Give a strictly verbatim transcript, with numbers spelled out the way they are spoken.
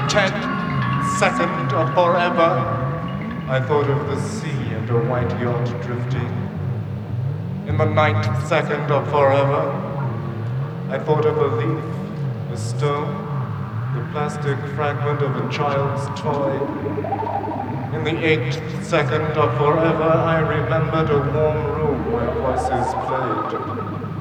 tenth second of forever, I thought of the sea and a white yacht drifting. In the ninth second of forever, I thought of a leaf, a stone, the plastic fragment of a child's toy. In the eighth second of forever, I remembered a warm room where voices played.